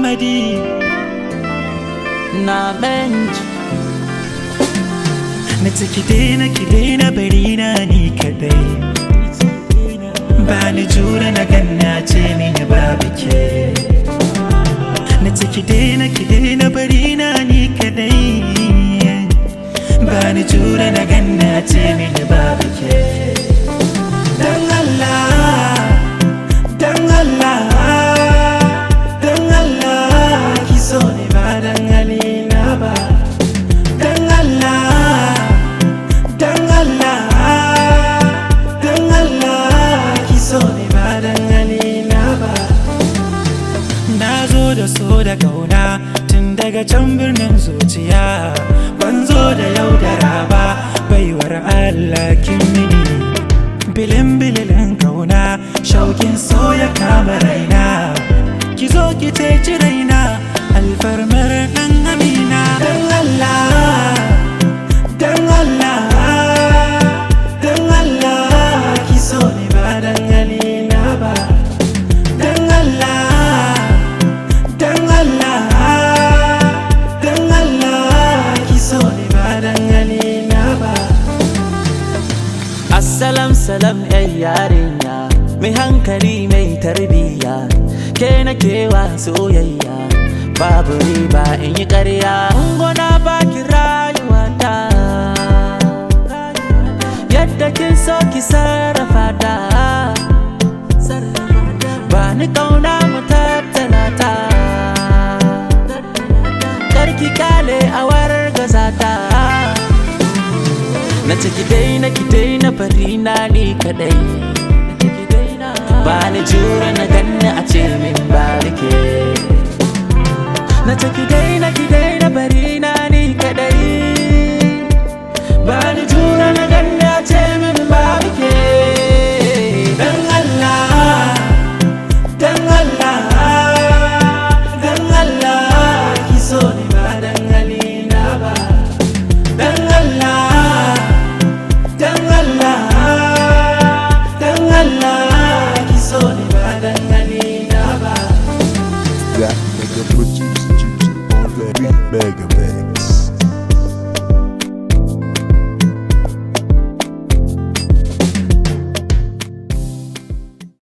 comedy na bench. Na ce ki daina bari na ni kadai, ba ni jura na ganna ce mini babu ke. Na ce ki daina bari na ni kadai, ba ni jura na ganna ce mini babu ke. Dan Allah, dan Allah, dan Allah, ki so ni ba dan halina ba. Dan Allah, dan Allah, dan Allah, ki so ni ba dan halina ba. Na zo da so da kauna tun daga can birnin zuciya, ban zo da yaudara ba, baiwar Allah kin mini bilin bililin kauna, shaukin so ya kama raina. Ki zo ki ceci raina, alfarmar ɗan Amina. Dan Allah, dan Allah, dan Allah, ki so ni ba dan halina ba. Dan Allah, dan Allah, dan Allah, ki so ni ba dan halina ba. Assalam salam yan yarinya, mai hankali mai tarbiyya, ke na kewa soyayya, babu riba in yi ƙarya. Ungona baki rayuwata, yadda kin so ki sarrafa ta, ba ni kauna mu tattala ta, karki kale a wargaza ta. Na ce ki daina bari na ni kadai, ba ni jura na ganna a ce min ba ke. Na ce ki daina bari na ni kadai, ba ni jura na ganna a ce min ba ke. Dan Allah, dan Allah, dan Allah, ki so ni ba dan halina ba. Dan Allah, dan Allah, dan Allah, ki so ni ba dan halina ba. That nigga producer on that beat, Mega Man.